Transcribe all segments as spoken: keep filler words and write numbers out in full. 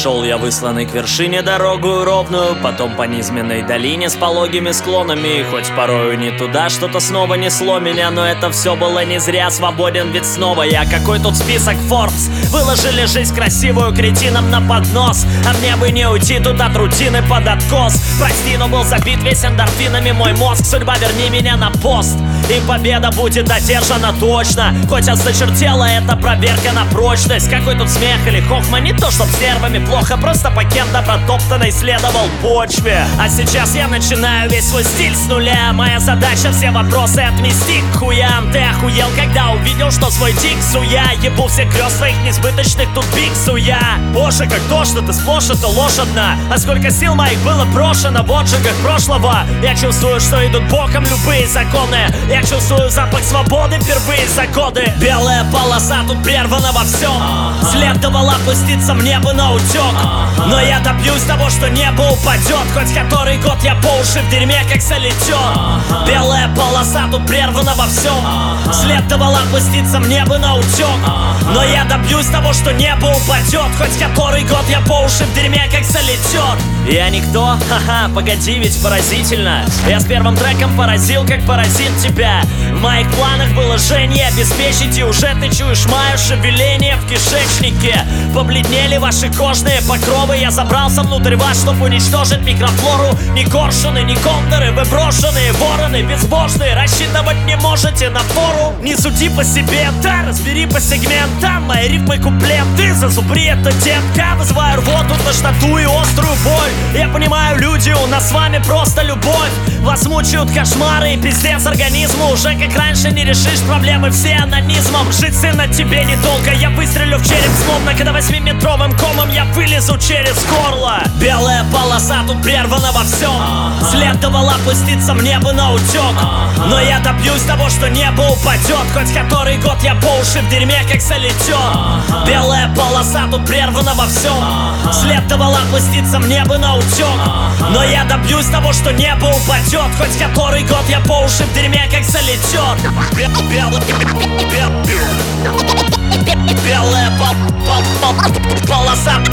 Шел я высланный к вершине дорогу ровную, потом по низменной долине с пологими склонами. И хоть порою не туда, что-то снова несло меня, но это все было не зря, свободен ведь снова я. Какой тут список Forbes? Выложили жизнь красивую кретинам на поднос, а мне бы не уйти тут от рутины под откос. Прости, но был забит весь эндорфинами мой мозг. Судьба, верни меня на пост, и победа будет одержана точно. Хоть осточертела эта проверка на прочность. Какой тут смех или хохма, не то чтоб с нервами плохо, просто пакет добротоптанный следовал почве. А сейчас я начинаю весь свой стиль с нуля. Моя задача все вопросы отмести к хуям. Ты охуел, когда увидел, что свой тик суя. Ебу все грез своих несбыточных тут биг суя. Боже, как тошно, ты сплошь это ложь одна. А сколько сил моих было брошено в отжигах прошлого. Я чувствую, что идут боком любые законы. Я чувствую запах свободы впервые за годы. Белая полоса тут прервана во всем. Следовало опуститься мне бы на утек, но я добьюсь того, что небо упадет. Хоть который год я по уши в дерьме, как солитер. Белая полоса тут прервана во всем. Следовало опуститься мне бы на утек, но я добьюсь того, что небо упадет. Хоть который год я по уши в дерьме, как солитер. Я никто? Ха-ха, погоди, ведь поразительно. Я с первым треком поразил, как поразит тебя. В моих планах было жжение обеспечить, и уже ты чуешь мое шевеление в кишечнике. Побледнели ваши кожные покровы. Я забрался внутрь вас, чтобы уничтожить микрофлору. Ни коршуны, ни кондоры, вы брошенные вороны безбожные. Рассчитывать не можете на фору. Не суди по себе, да, разбери по сегментам. Мои рифмы куплеты, зазубри это, детка. Вызываю рвоту, тошноту и острую боль. Я понимаю, люди, у нас с вами просто любовь. Вас мучают кошмары и пиздец организму. Уже как раньше не решишь проблемы все анонизмом. Жить, сына, тебе недолго. Я выстрелю в череп словно, когда восьмиметровым комом я вылезу через горло. Белая полоса тут прервана во всем. Следовало опуститься мне бы на утек, но я добьюсь того, что небо упадет. Хоть который год я по уши в дерьме, как солитер. Белая полоса тут прервана во всем. Следовало опуститься мне бы на утек, но я добьюсь того, что небо упадет. Хоть который год я по уши в дерьме, как солитер. Белая полоса,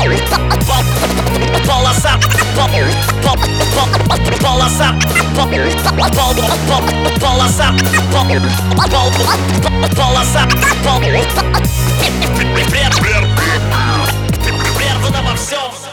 полоса, полоса, полоса, полоса, прервана во всем.